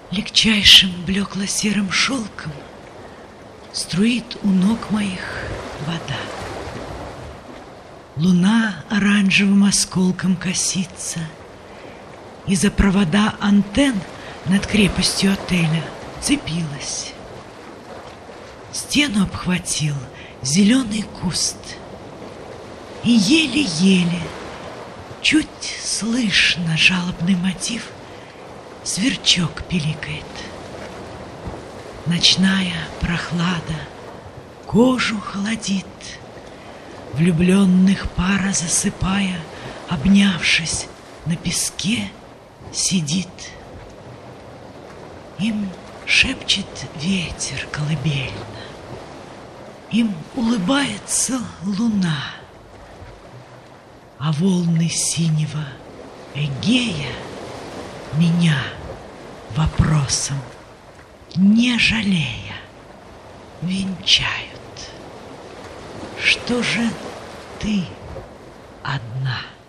Легчайшим блекло-серым шелком струит у ног моих вода. Луна оранжевым осколком косится, и за провода антенн над крепостью отеля цепилась. Стену обхватил зеленый куст, и еле-еле, чуть слышно жалобный мотив, сверчок пиликает. Ночная прохлада кожу холодит, влюбленных пара засыпая, обнявшись на песке, сидит. Им шепчет ветер колыбельно, им улыбается луна, а волны синего Эгея меня вопросом, не жалея, венчают. Что же ты одна?